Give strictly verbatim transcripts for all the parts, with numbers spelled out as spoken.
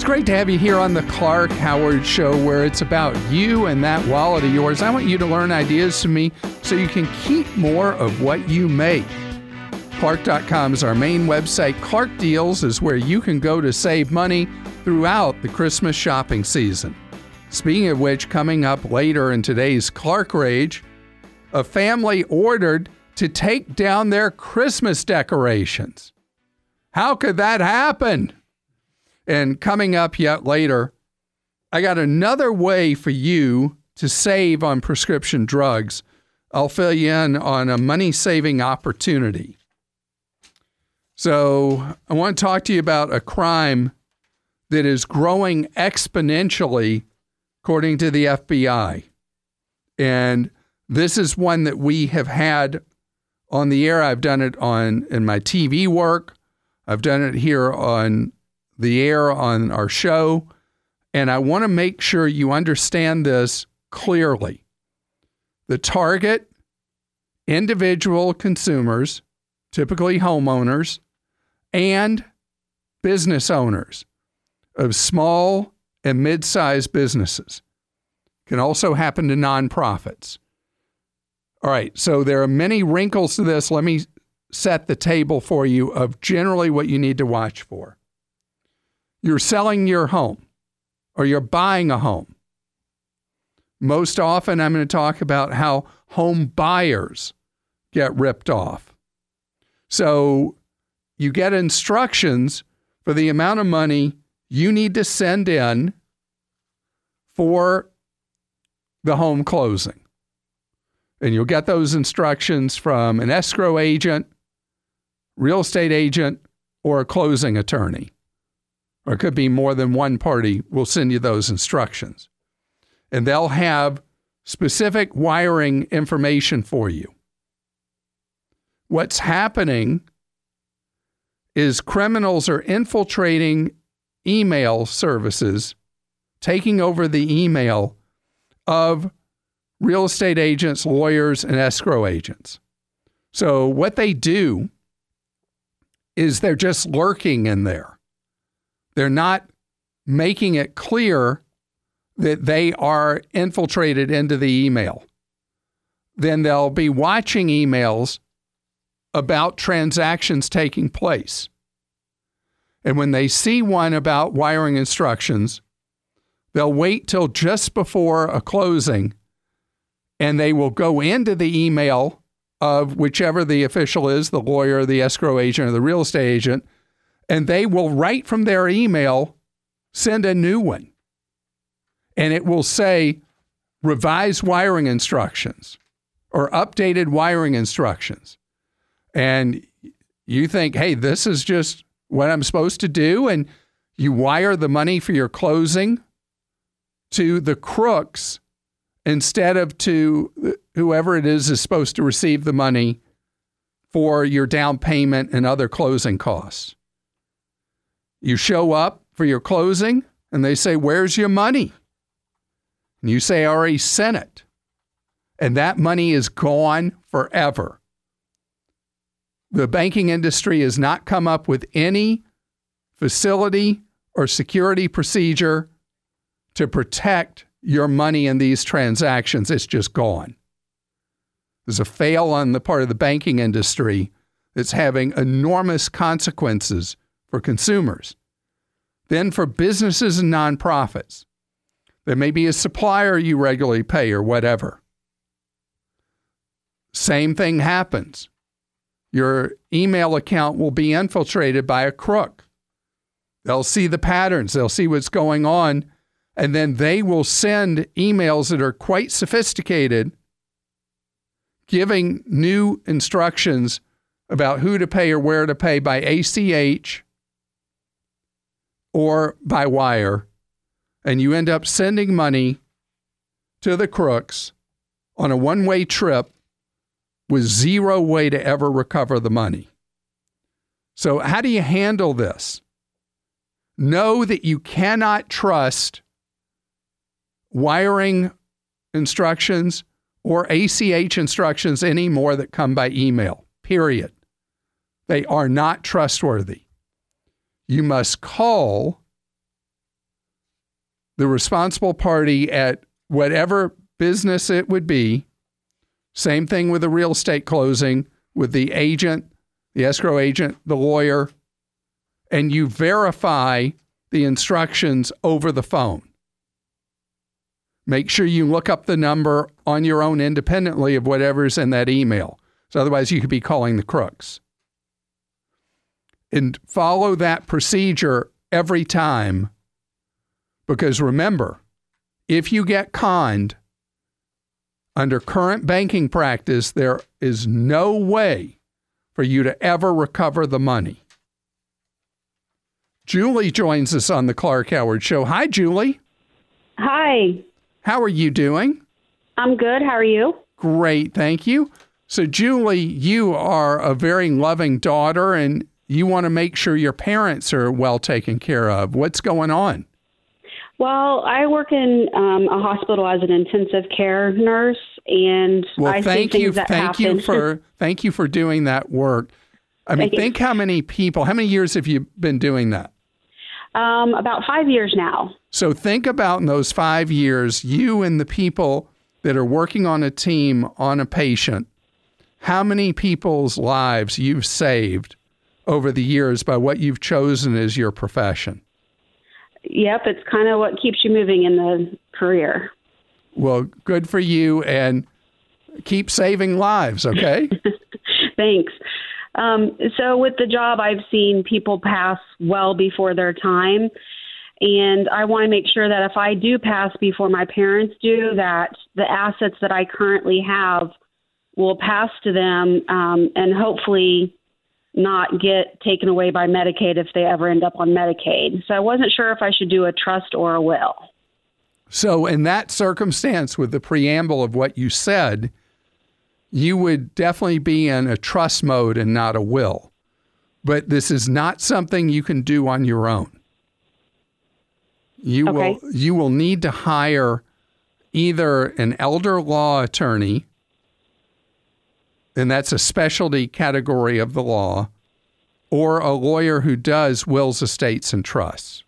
It's great to have you here on the Clark Howard Show, where it's about you and that wallet of yours. I want you to learn ideas from me so you can keep more of what you make. Clark dot com is our main website. Clark Deals is where you can go to save money throughout the Christmas shopping season. Speaking of which, coming up later in today's Clark Rage, a family ordered to take down their Christmas decorations. How could that happen? And coming up yet later, I got another way for you to save on prescription drugs. I'll fill you in on a money-saving opportunity. So I want to talk to you about a crime that is growing exponentially, according to the F B I. And this is one that we have had on the air. I've done it on in my T V work. I've done it here on the air on our show. And I want to make sure you understand this clearly. The target individual consumers, typically homeowners, and business owners of small and mid-sized businesses. Can also happen to nonprofits. All right, so there are many wrinkles to this. Let me set the table for you of generally what you need to watch for. You're selling your home, or you're buying a home. Most often, I'm going to talk about how home buyers get ripped off. So you get instructions for the amount of money you need to send in for the home closing. And you'll get those instructions from an escrow agent, real estate agent, or a closing attorney. Or it could be more than one party will send you those instructions. And they'll have specific wiring information for you. What's happening is criminals are infiltrating email services, taking over the email of real estate agents, lawyers, and escrow agents. So what they do is they're just lurking in there. They're not making it clear that they are infiltrated into the email. Then they'll be watching emails about transactions taking place. And when they see one about wiring instructions, they'll wait till just before a closing, and they will go into the email of whichever the official is, the lawyer, the escrow agent, or the real estate agent, and they will, right from their email, send a new one. And it will say revised wiring instructions or updated wiring instructions. And you think, hey, this is just what I'm supposed to do. And you wire the money for your closing to the crooks instead of to whoever it is is supposed to receive the money for your down payment and other closing costs. You show up for your closing and they say, where's your money? And you say, I already sent it. And that money is gone forever. The banking industry has not come up with any facility or security procedure to protect your money in these transactions. It's just gone. There's a fail on the part of the banking industry that's having enormous consequences for consumers. Then for businesses and nonprofits, there may be a supplier you regularly pay or whatever. Same thing happens. Your email account will be infiltrated by a crook. They'll see the patterns. They'll see what's going on. And then they will send emails that are quite sophisticated, giving new instructions about who to pay or where to pay by A C H or by wire. And you end up sending money to the crooks on a one-way trip with zero way to ever recover the money. So how do you handle this? Know that you cannot trust wiring instructions or A C H instructions anymore that come by email, period. They are not trustworthy. You must call the responsible party at whatever business it would be. Same thing with the real estate closing, with the agent, the escrow agent, the lawyer, and you verify the instructions over the phone. Make sure you look up the number on your own independently of whatever's in that email. So otherwise you could be calling the crooks. And follow that procedure every time. Because remember, if you get conned, under current banking practice, there is no way for you to ever recover the money. Julie joins us on the Clark Howard Show. Hi, Julie. Hi. How are you doing? I'm good. How are you? Great, thank you. So, Julie, you are a very loving daughter, and you want to make sure your parents are well taken care of. What's going on? Well, I work in um, a hospital as an intensive care nurse, and well, I thank see things you, that thank happen. you for thank you for doing that work. I mean, Thank you. think how many people, how many years have you been doing that? Um, about five years now. So think about in those five years, you and the people that are working on a team on a patient, how many people's lives you've saved over the years by what you've chosen as your profession. Yep, it's kind of what keeps you moving in the career. Well, good for you, and keep saving lives, okay? Thanks. Um, so with the job, I've seen people pass well before their time, and I want to make sure that if I do pass before my parents do, that the assets that I currently have will pass to them, um, and hopefully not get taken away by Medicaid if they ever end up on Medicaid. So I wasn't sure if I should do a trust or a will. So in that circumstance, with the preamble of what you said, you would definitely be in a trust mode and not a will. But this is not something you can do on your own. You Okay. will you will need to hire either an elder law attorney, and that's a specialty category of the law, or a lawyer who does wills, estates, and trusts.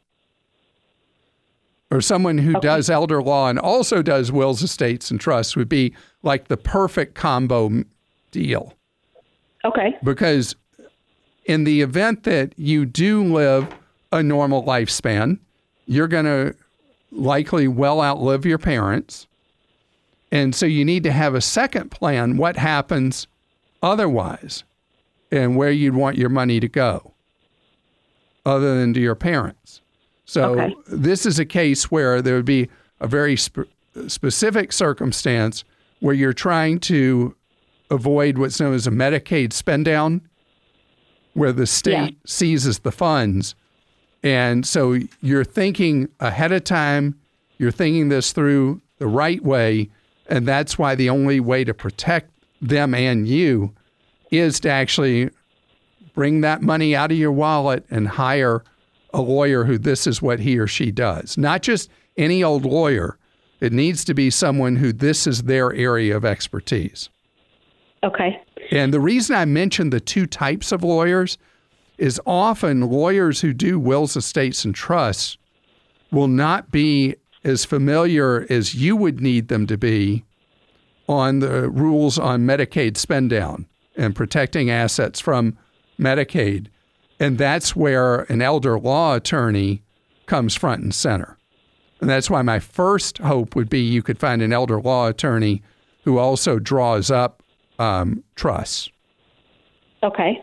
Or someone who Okay. does elder law and also does wills, estates, and trusts would be like the perfect combo m- deal. Okay. Because in the event that you do live a normal lifespan, you're going to likely well outlive your parents. And so you need to have a second plan, what happens otherwise, and where you'd want your money to go, other than to your parents. So Okay. this is a case where there would be a very sp- specific circumstance where you're trying to avoid what's known as a Medicaid spend down, where the state Yeah. seizes the funds. And so you're thinking ahead of time, you're thinking this through the right way, and that's why the only way to protect them and you is to actually bring that money out of your wallet and hire a lawyer who this is what he or she does. Not just any old lawyer. It needs to be someone who this is their area of expertise. Okay. And the reason I mentioned the two types of lawyers is often lawyers who do wills, estates, and trusts will not be as familiar as you would need them to be on the rules on Medicaid spend down and protecting assets from Medicaid. And that's where an elder law attorney comes front and center. And that's why my first hope would be you could find an elder law attorney who also draws up um, trusts. Okay.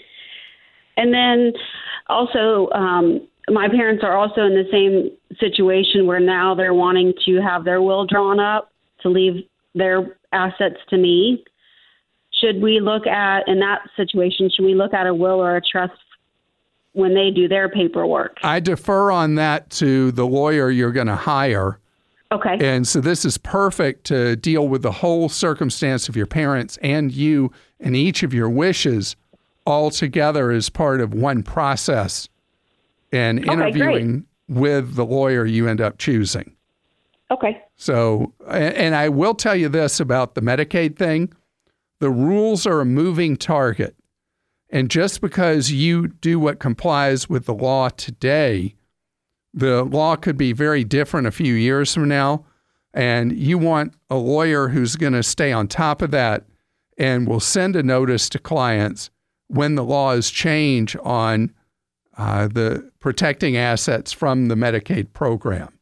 And then also, um, my parents are also in the same situation where now they're wanting to have their will drawn up to leave their assets to me. Should we look at, in that situation, should we look at a will or a trust when they do their paperwork? I defer on that to the lawyer you're going to hire. Okay. And so this is perfect to deal with the whole circumstance of your parents and you and each of your wishes all together as part of one process and Okay, interviewing with the lawyer you end up choosing. Okay. So, and and I will tell you this about the Medicaid thing. The rules are a moving target. And just because you do what complies with the law today the law could be very different a few years from now. And you want a lawyer who's going to stay on top of that and will send a notice to clients when the laws change on uh, the protecting assets from the Medicaid program.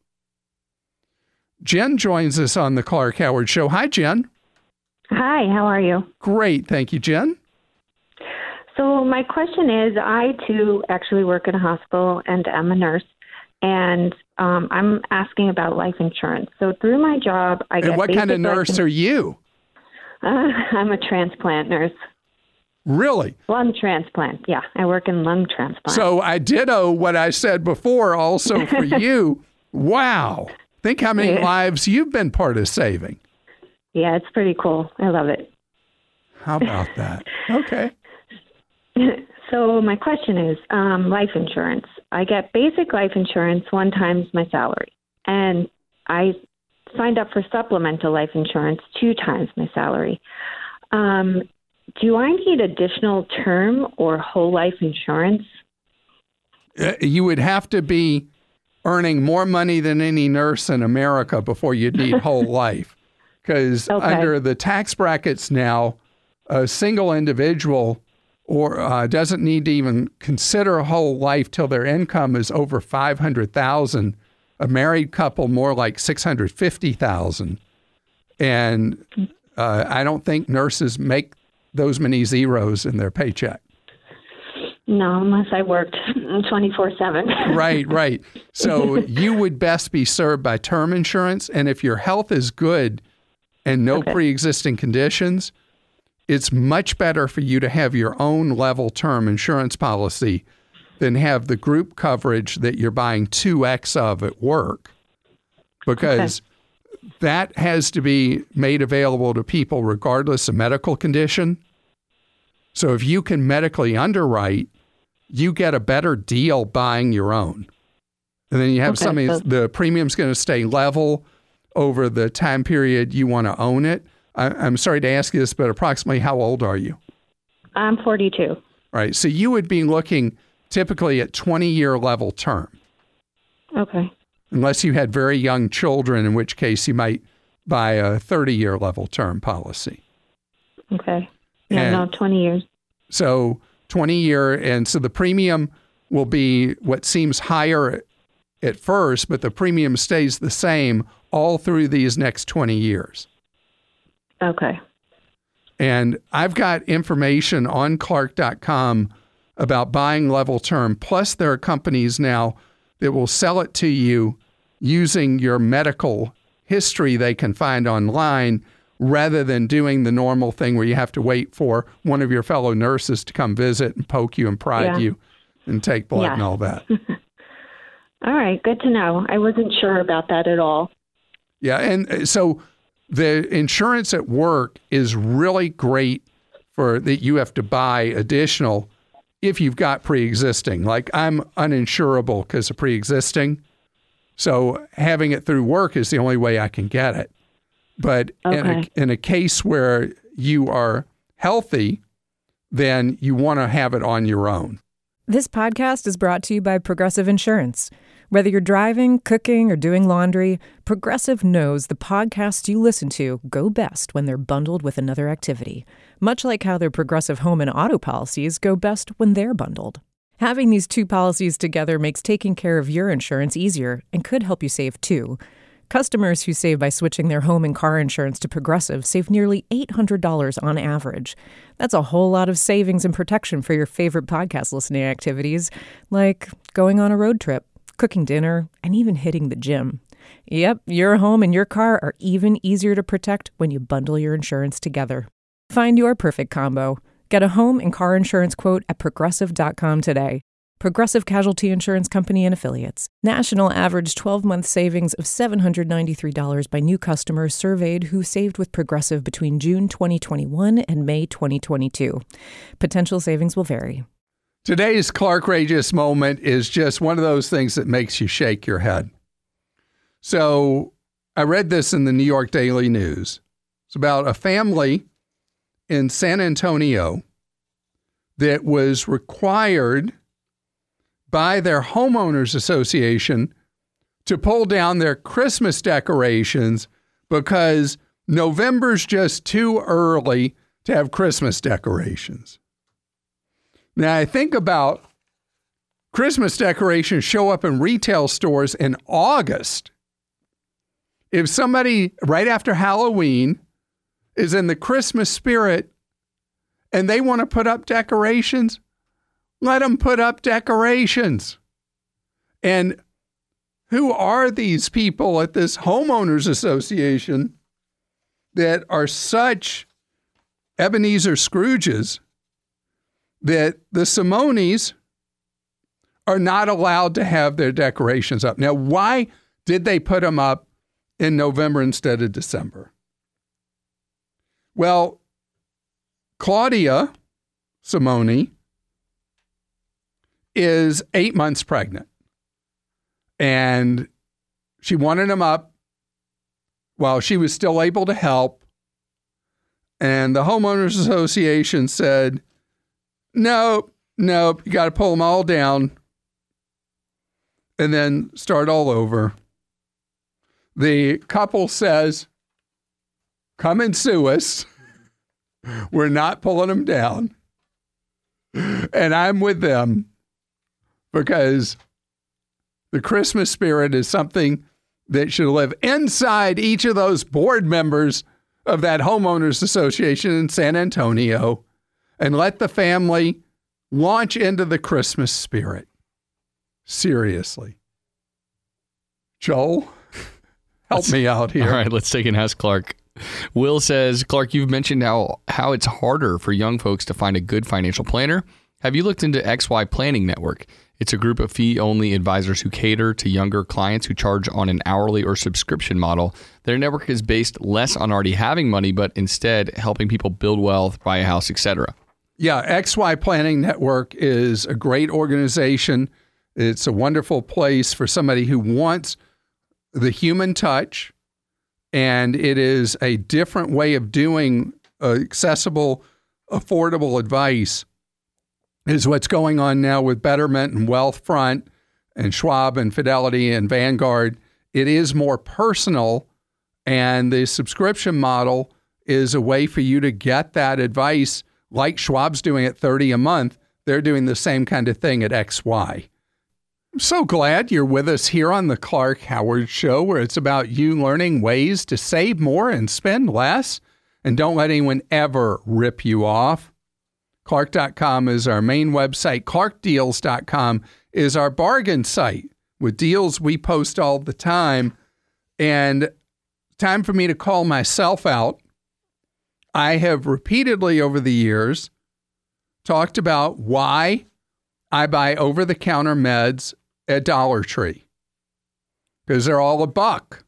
Jen joins us on the Clark Howard Show. Hi, Jen. Hi, how are you? Great. Thank you, Jen. So my question is, I too actually work in a hospital and I'm a nurse, and um, I'm asking about life insurance. So through my job, I get And what kind of nurse life... are you? Uh, I'm a transplant nurse. Really? Lung transplant. Yeah, I work in lung transplant. So I ditto what I said before also for you. Wow. Think how many Yeah. lives you've been part of saving. Yeah, it's pretty cool. I love it. How about that? Okay. So my question is, um, life insurance. I get basic life insurance one times my salary, and I signed up for supplemental life insurance two times my salary. Um, do I need additional term or whole life insurance? Uh, You would have to be earning more money than any nurse in America before you'd need whole life. Because Okay. under the tax brackets now, a single individual or uh, doesn't need to even consider a whole life till their income is over five hundred thousand dollars. A married couple more like six hundred fifty thousand dollars. And uh, I don't think nurses make those many zeros in their paycheck. No, unless I worked twenty-four seven. Right, right. So you would best be served by term insurance. And if your health is good and no Okay. pre-existing conditions, it's much better for you to have your own level term insurance policy than have the group coverage that you're buying two X of at work, because okay. that has to be made available to people regardless of medical condition. So if you can medically underwrite, you get a better deal buying your own. And then you have Okay, something, so- the premium's going to stay level over the time period you want to own it. I, I'm sorry to ask you this, but approximately how old are you? I'm forty-two. All right. So you would be looking typically at twenty-year level term. Okay. Unless you had very young children, in which case you might buy a thirty-year level term policy. Okay. Yeah, And no, twenty years. So twenty-year, and so the premium will be what seems higher at first, but the premium stays the same all through these next twenty years. Okay. And I've got information on Clark dot com about buying level term. Plus, there are companies now that will sell it to you using your medical history they can find online, rather than doing the normal thing where you have to wait for one of your fellow nurses to come visit and poke you and prod Yeah. you and take blood Yeah. and all that. All right. Good to know. I wasn't sure about that at all. Yeah. And so the insurance at work is really great for that you have to buy additional if you've got pre-existing. Like I'm uninsurable because of pre-existing. So having it through work is the only way I can get it. But in, Okay. a, in a case where you are healthy, then you want to have it on your own. This podcast is brought to you by Progressive Insurance. Whether you're driving, cooking, or doing laundry, Progressive knows the podcasts you listen to go best when they're bundled with another activity, much like how their Progressive home and auto policies go best when they're bundled. Having these two policies together makes taking care of your insurance easier and could help you save too. Customers who save by switching their home and car insurance to Progressive save nearly eight hundred dollars on average. That's a whole lot of savings and protection for your favorite podcast listening activities, like going on a road trip, cooking dinner, and even hitting the gym. Yep, your home and your car are even easier to protect when you bundle your insurance together. Find your perfect combo. Get a home and car insurance quote at progressive dot com today. Progressive Casualty Insurance Company and Affiliates. National average twelve-month savings of seven hundred ninety-three dollars by new customers surveyed who saved with Progressive between June twenty twenty-one and May twenty twenty-two. Potential savings will vary. Today's Clarkrageous moment is just one of those things that makes you shake your head. So I read this in the New York Daily News. It's about a family in San Antonio that was required by their homeowners association to pull down their Christmas decorations because November's just too early to have Christmas decorations. Now, I think about Christmas decorations show up in retail stores in August. If somebody right after Halloween is in the Christmas spirit and they want to put up decorations, let them put up decorations. And who are these people at this homeowners association that are such Ebenezer Scrooges that the Simones are not allowed to have their decorations up? Now, why did they put them up in November instead of December? Well, Claudia Simone is eight months pregnant, and she wanted them up while she was still able to help. And the homeowners association said, nope, nope, you got to pull them all down and then start all over. The couple says, come and sue us. We're not pulling them down. And I'm with them because the Christmas spirit is something that should live inside each of those board members of that homeowners association in San Antonio, and let the family launch into the Christmas spirit. Seriously. Joel, help let's, me out here. All right, let's take and ask Clark. Will says, Clark, you've mentioned how, how it's harder for young folks to find a good financial planner. Have you looked into X Y Planning Network? It's a group of fee-only advisors who cater to younger clients who charge on an hourly or subscription model. Their network is based less on already having money, but instead helping people build wealth, buy a house, et cetera. Yeah, X Y Planning Network is a great organization. It's a wonderful place for somebody who wants the human touch, and it is a different way of doing uh, accessible, affordable advice. Is what's going on now with Betterment and Wealthfront and Schwab and Fidelity and Vanguard. It is more personal, and the subscription model is a way for you to get that advice like Schwab's doing at thirty a month. They're doing the same kind of thing at X Y. I'm so glad you're with us here on the Clark Howard Show, where it's about you learning ways to save more and spend less, and don't let anyone ever rip you off. Clark dot com is our main website. Clark Deals dot com is our bargain site with deals we post all the time. And time for me to call myself out. I have repeatedly over the years talked about why I buy over-the-counter meds at Dollar Tree, because they're all a buck.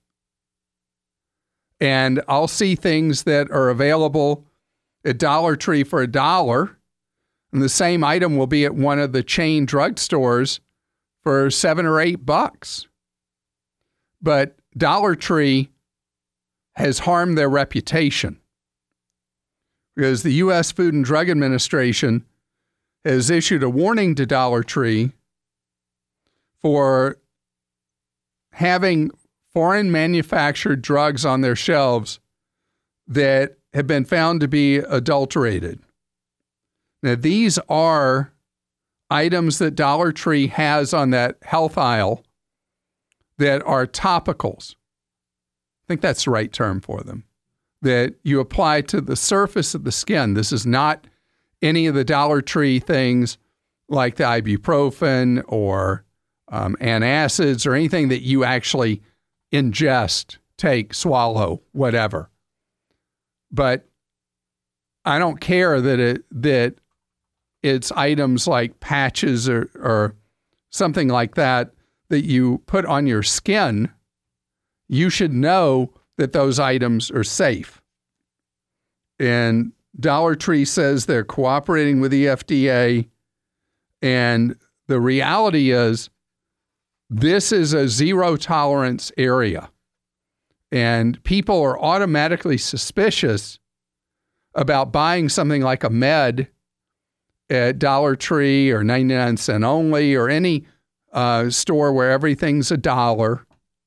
And I'll see things that are available at Dollar Tree for a dollar, and the same item will be at one of the chain drugstores for seven or eight bucks. But Dollar Tree has harmed their reputation because the U S Food and Drug Administration has issued a warning to Dollar Tree for having foreign manufactured drugs on their shelves that have been found to be adulterated. Now, these are items that Dollar Tree has on that health aisle that are topicals. I think that's the right term for them, that you apply to the surface of the skin. This is not any of the Dollar Tree things like the ibuprofen or um, antacids or anything that you actually ingest, take, swallow, whatever. But I don't care that it that it's items like patches or, or something like that that you put on your skin. You should know that those items are safe. And Dollar Tree says they're cooperating with the F D A. And the reality is this is a zero tolerance area. And people are automatically suspicious about buying something like a med at Dollar Tree or ninety-nine cent only or any uh, store where everything's a dollar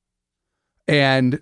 And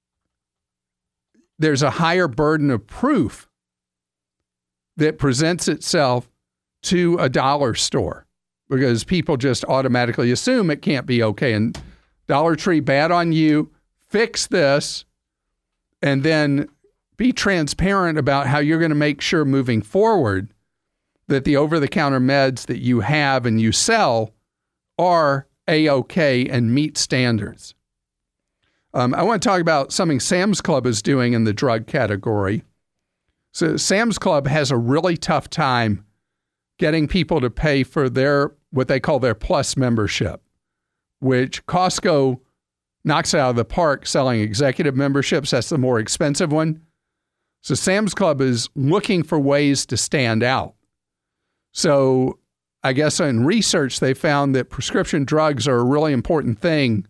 there's a higher burden of proof that presents itself to a dollar store because people just automatically assume it can't be okay. And Dollar Tree, bad on you, fix this, and then be transparent about how you're going to make sure moving forward that the over-the-counter meds that you have and you sell are A-okay and meet standards. Um, I want to talk about something Sam's Club is doing in the drug category. So Sam's Club has a really tough time getting people to pay for their, what they call their plus membership, which Costco knocks it out of the park selling executive memberships. That's the more expensive one. So Sam's Club is looking for ways to stand out. So I guess in research, they found that prescription drugs are a really important thing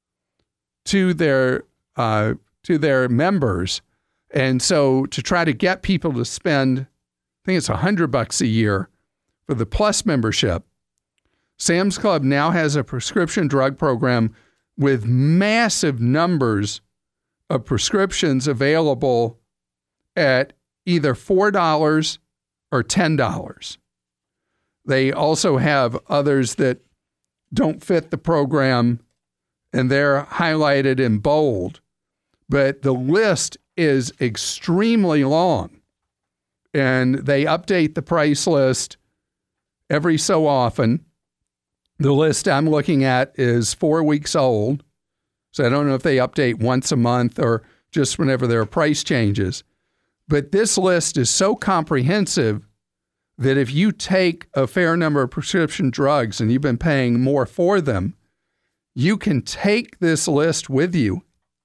to their uh, to their members. And so to try to get people to spend, I think it's a hundred bucks a year for the plus membership, Sam's Club now has a prescription drug program with massive numbers of prescriptions available at either four dollars or ten dollars. They also have others that don't fit the program, and they're highlighted in bold. But the list is extremely long, and they update the price list every so often. The list I'm looking at is four weeks old, so I don't know if they update once a month or just whenever there are price changes. But this list is so comprehensive that if you take a fair number of prescription drugs and you've been paying more for them, you can take this list with you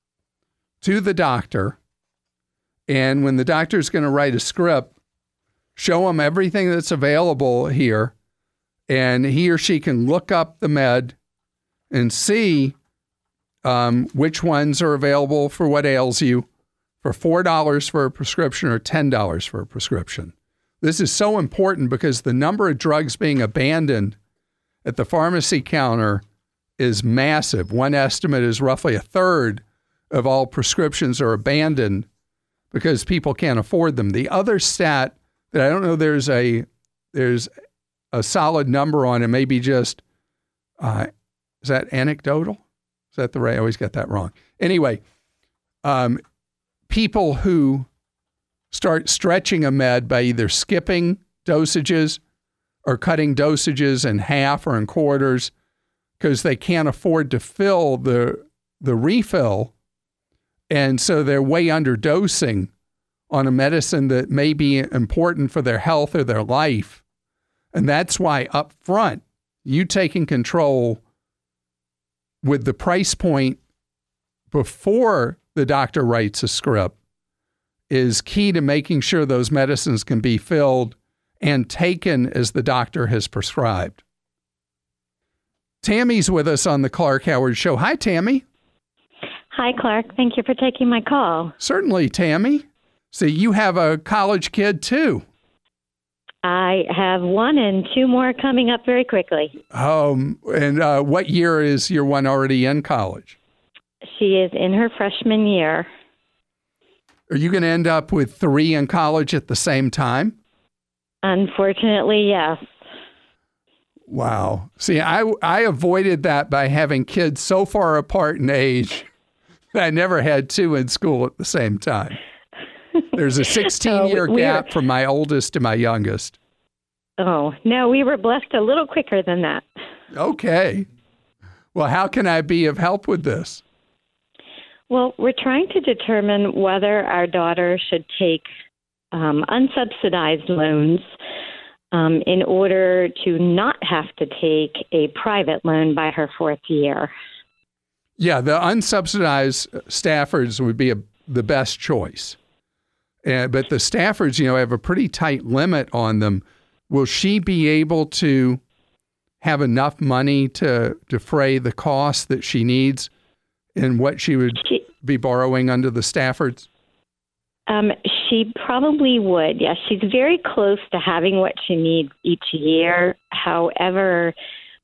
to the doctor. And when the doctor is going to write a script, show them everything that's available here. And he or she can look up the med and see um, which ones are available for what ails you for four dollars for a prescription or ten dollars for a prescription. This is so important because the number of drugs being abandoned at the pharmacy counter is massive. One estimate is roughly a third of all prescriptions are abandoned because people can't afford them. The other stat that I don't know there's a there's a solid number on, it may be just, uh, is that anecdotal? Is that the right? I always get that wrong. Anyway, um, people who start stretching a med by either skipping dosages or cutting dosages in half or in quarters because they can't afford to fill the the refill. And so they're way underdosing on a medicine that may be important for their health or their life. And that's why up front, you taking control with the price point before the doctor writes a script is key to making sure those medicines can be filled and taken as the doctor has prescribed. Tammy's with us on the Clark Howard Show. Hi, Tammy. Hi, Clark. Thank you for taking my call. Certainly, Tammy. So you have a college kid, too. I have one and two more coming up very quickly. Um, and uh, what year is your one already in college? She is in her freshman year. Are you going to end up with three in college at the same time? Unfortunately, yes. Wow. See, I, I avoided that by having kids so far apart in age that I never had two in school at the same time. There's a sixteen-year oh, we gap were, from my oldest to my youngest. Oh, no, we were blessed a little quicker than that. Okay. Well, how can I be of help with this? Well, we're trying to determine whether our daughter should take um, unsubsidized loans um, in order to not have to take a private loan by her fourth year. Yeah, the unsubsidized Staffords would be a, the best choice. Uh, but the Staffords, you know, have a pretty tight limit on them. Will she be able to have enough money to defray the cost that she needs in what she would she, be borrowing under the Staffords? Um, she probably would, yes. She's very close to having what she needs each year. However,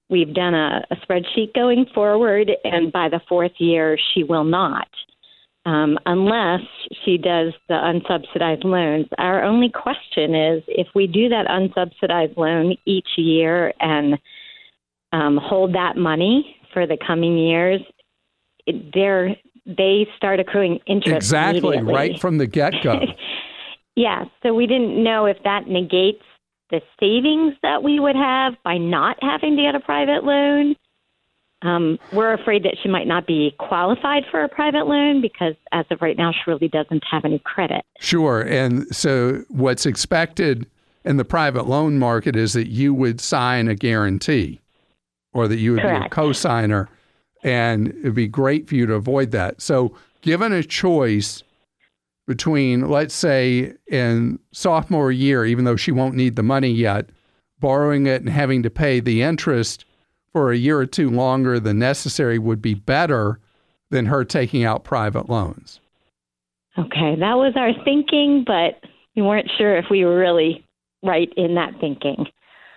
we've done a, a spreadsheet going forward, and by the fourth year, she will not, um, unless she does the unsubsidized loans. Our only question is if we do that unsubsidized loan each year and um, hold that money for the coming years, it, they're, they start accruing interest exactly right from the get-go. Yeah, so we didn't know if that negates the savings that we would have by not having to get a private loan. Um, we're afraid that she might not be qualified for a private loan because as of right now, she really doesn't have any credit. Sure. And so what's expected in the private loan market is that you would sign a guarantee or that you would Correct. be a co-signer, and it'd be great for you to avoid that. So given a choice between, let's say, in sophomore year, even though she won't need the money yet, borrowing it and having to pay the interest for a year or two longer than necessary would be better than her taking out private loans. Okay, that was our thinking, but we weren't sure if we were really right in that thinking.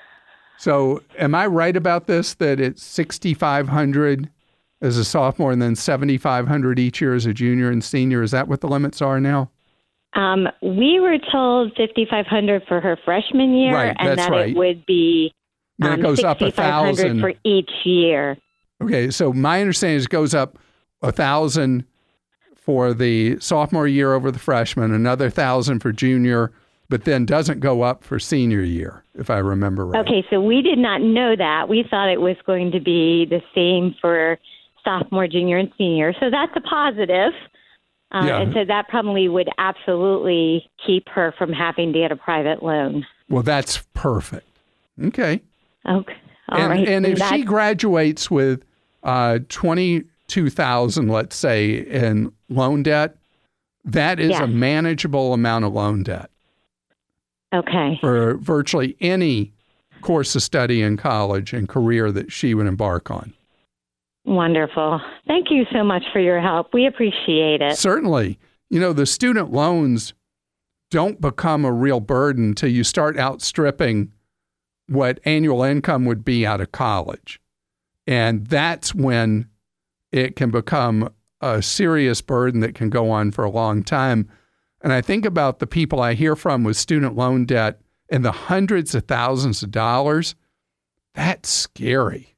So am I right about this, that it's sixty-five hundred dollars as a sophomore and then seventy-five hundred dollars each year as a junior and senior? Is that what the limits are now? Um, we were told fifty-five hundred dollars for her freshman year, Right, and that's that right. it would be Then um, it goes up a sixty-five hundred thousand for each year. Okay, so my understanding is it goes up a thousand for the sophomore year over the freshman, another thousand for junior, but then doesn't go up for senior year, if I remember right. Okay, so we did not know that. We thought it was going to be the same for sophomore, junior, and senior. So that's a positive. Uh, Yeah. And so that probably would absolutely keep her from having to get a private loan. Well, that's perfect. Okay. Okay. All and, right. and if That's- she graduates with uh, twenty-two thousand dollars, let's say, in loan debt, that is Yes. a manageable amount of loan debt Okay. for virtually any course of study in college and career that she would embark on. Wonderful. Thank you so much for your help. We appreciate it. Certainly. You know, the student loans don't become a real burden until you start outstripping what annual income would be out of college. And that's when it can become a serious burden that can go on for a long time. And I think about the people I hear from with student loan debt in the hundreds of thousands of dollars. That's scary.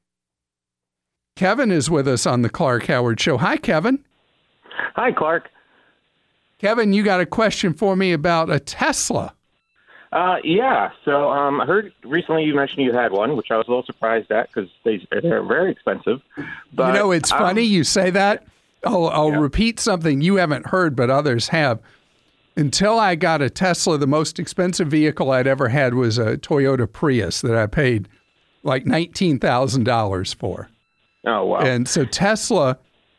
Kevin is with us on the Clark Howard Show. Hi, Kevin. Hi, Clark. Kevin, you got a question for me about a Tesla. Uh, yeah, so um, I heard recently you mentioned you had one, which I was a little surprised at because they, they're very expensive. But, you know, it's um, funny you say that. I'll, I'll Yeah. repeat something you haven't heard, but others have. Until I got a Tesla, the most expensive vehicle I'd ever had was a Toyota Prius that I paid like nineteen thousand dollars for. Oh, wow. And so Tesla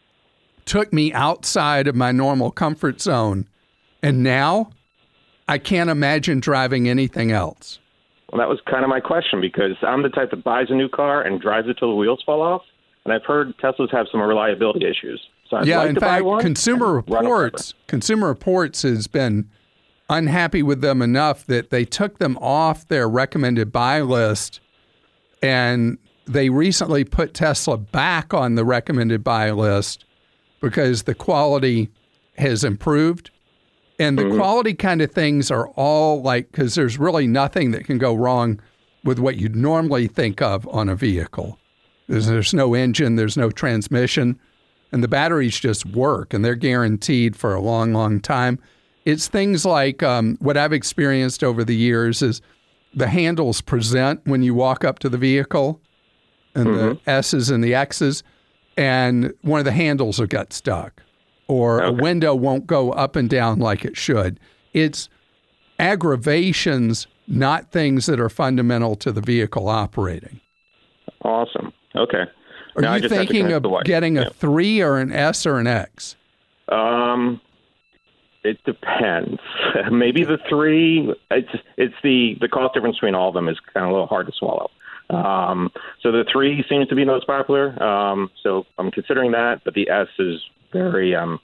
took me outside of my normal comfort zone. And now I can't imagine driving anything else. Well, that was kind of my question because I'm the type that buys a new car and drives it till the wheels fall off. And I've heard Teslas have some reliability issues. So I'd yeah, like in to buy fact, one Consumer and run a Reports, Consumer Reports has been unhappy with them enough that they took them off their recommended buy list, and they recently put Tesla back on the recommended buy list because the quality has improved. And the Mm-hmm. quality kind of things are all like, because there's really nothing that can go wrong with what you'd normally think of on a vehicle. There's, there's no engine, there's no transmission, and the batteries just work, and they're guaranteed for a long, long time. It's things like um, what I've experienced over the years is the handles present when you walk up to the vehicle, and Mm-hmm. the S's and the X's, and one of the handles will get stuck, or a Okay. window won't go up and down like it should. It's aggravations, not things that are fundamental to the vehicle operating. Awesome. Okay. Are Now I you just have to thinking convince of the wife. getting a Yeah. three or an S or an X? Um, it depends. Maybe the three. It's it's the the cost difference between all of them is kind of a little hard to swallow. Um, so the three seems to be most popular. Um, so I'm considering that, but the S is very um,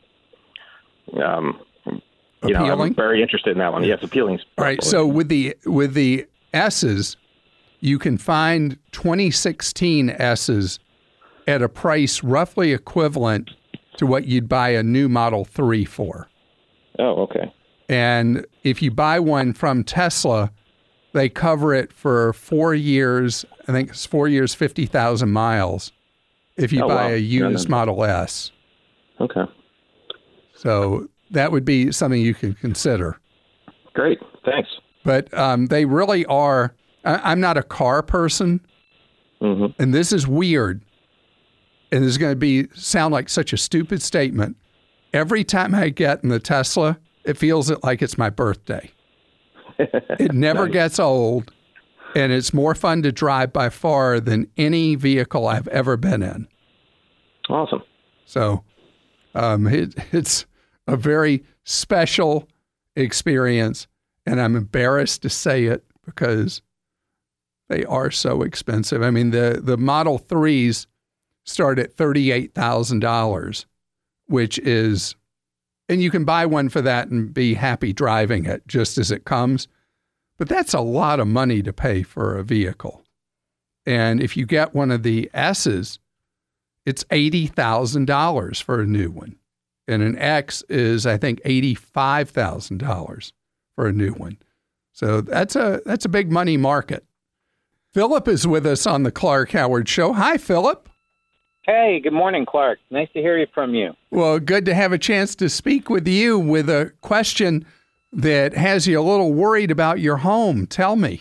um, you know, Appealing? I'm very interested in that one. Yes, appealing. All right. So with the with the S's, you can find twenty sixteen S's at a price roughly equivalent to what you'd buy a new Model three for. Oh, okay. And if you buy one from Tesla, they cover it for four years. I think it's four years, fifty thousand miles if you Oh, buy wow. a used Yeah, no. Model S. Okay. So that would be something you could consider. Great. Thanks. But um, they really are. I, I'm not a car person, Mm-hmm. and this is weird. And this is going to be sound like such a stupid statement. Every time I get in the Tesla, it feels like it's my birthday. It never Nice. gets old, and it's more fun to drive by far than any vehicle I've ever been in. Awesome. So um, it, it's a very special experience, and I'm embarrassed to say it because they are so expensive. I mean, the, the Model threes start at thirty-eight thousand dollars, which is, and you can buy one for that and be happy driving it just as it comes. But that's a lot of money to pay for a vehicle. And if you get one of the S's, it's eighty thousand dollars for a new one. And an X is, I think, eighty-five thousand dollars for a new one. So that's a that's a big money market. Philip is with us on the Clark Howard Show. Hi, Philip. Hey, good morning, Clark. Nice to hear you from you. Well, good to have a chance to speak with you with a question that has you a little worried about your home. Tell me.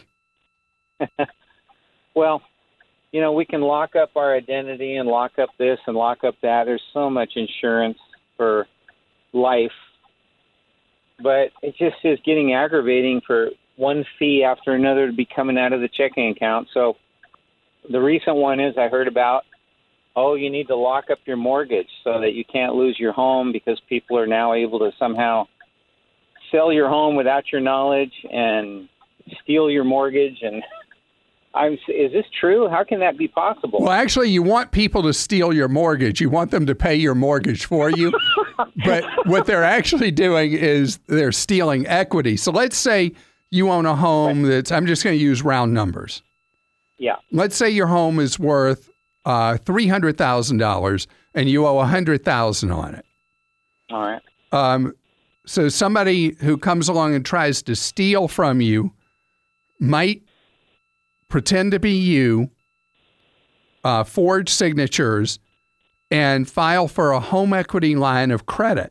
Well, you know, we can lock up our identity and lock up this and lock up that. There's so much insurance for life. But it just is getting aggravating for one fee after another to be coming out of the checking account. So the recent one is I heard about, oh, you need to lock up your mortgage so that you can't lose your home because people are now able to somehow sell your home without your knowledge and steal your mortgage. And I'm, is this true? How can that be possible? Well, actually, you want people to steal your mortgage. You want them to pay your mortgage for you. But what they're actually doing is they're stealing equity. So let's say you own a home that's, I'm just going to use round numbers. Yeah. Let's say your home is worth uh, three hundred thousand dollars and you owe one hundred thousand dollars on it. All right. Um, so somebody who comes along and tries to steal from you might pretend to be you, uh, forge signatures, and file for a home equity line of credit.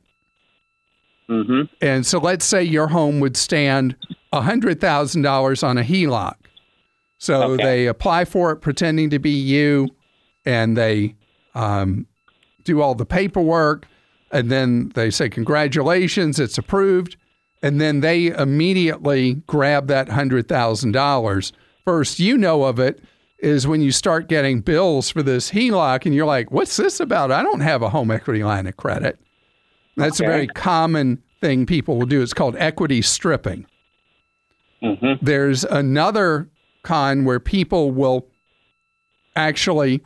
Mm-hmm. And so let's say your home would stand one hundred thousand dollars on a H E L O C. So Okay. they apply for it pretending to be you, and they um, do all the paperwork, and then they say, congratulations, it's approved. And then they immediately grab that one hundred thousand dollars. First you know of it is when you start getting bills for this H E L O C, and you're like, what's this about? I don't have a home equity line of credit. That's Okay. a very common thing people will do. It's called equity stripping. Mm-hmm. There's another con where people will actually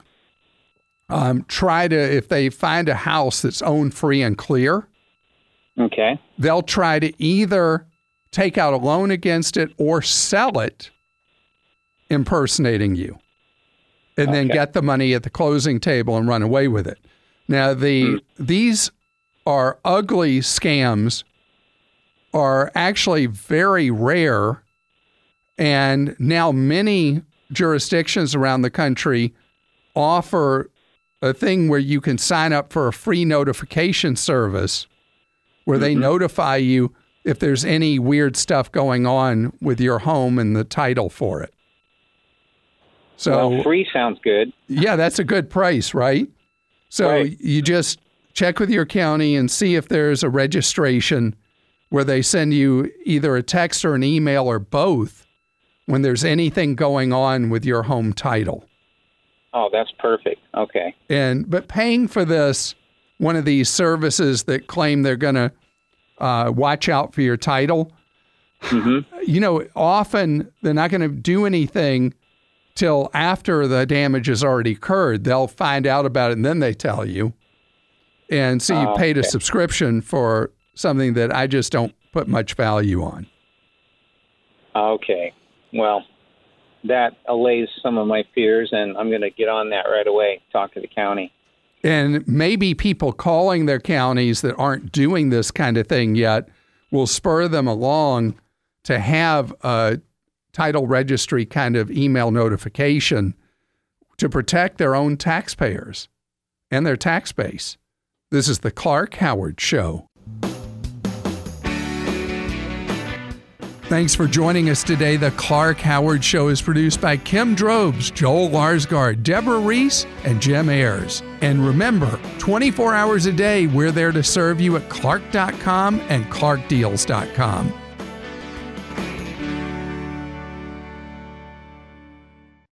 um, try to, if they find a house that's owned free and clear, Okay. they'll try to either take out a loan against it or sell it impersonating you, and then Okay. get the money at the closing table and run away with it. Now, the Mm. these are ugly scams, are actually very rare, and now many jurisdictions around the country offer a thing where you can sign up for a free notification service where they Mm-hmm. notify you if there's any weird stuff going on with your home and the title for it. So, well, free sounds good. yeah, that's a good price, right? So Right. you just check with your county and see if there's a registration where they send you either a text or an email or both when there's anything going on with your home title. Oh, that's perfect. Okay. And but paying for this, one of these services that claim they're going to uh, watch out for your title, Mm-hmm. you know, often they're not going to do anything till after the damage has already occurred. They'll find out about it and then they tell you. And so you Oh, paid a okay. subscription for something that I just don't put much value on. Okay. Well, that allays some of my fears, and I'm going to get on that right away, talk to the county. And maybe people calling their counties that aren't doing this kind of thing yet will spur them along to have a title registry kind of email notification to protect their own taxpayers and their tax base. This is the Clark Howard Show. Thanks for joining us today. The Clark Howard Show is produced by Kim Drobes, Joel Larsgaard, Deborah Reese, and Jim Ayers. And remember, twenty-four hours a day, we're there to serve you at clark dot com and clark deals dot com.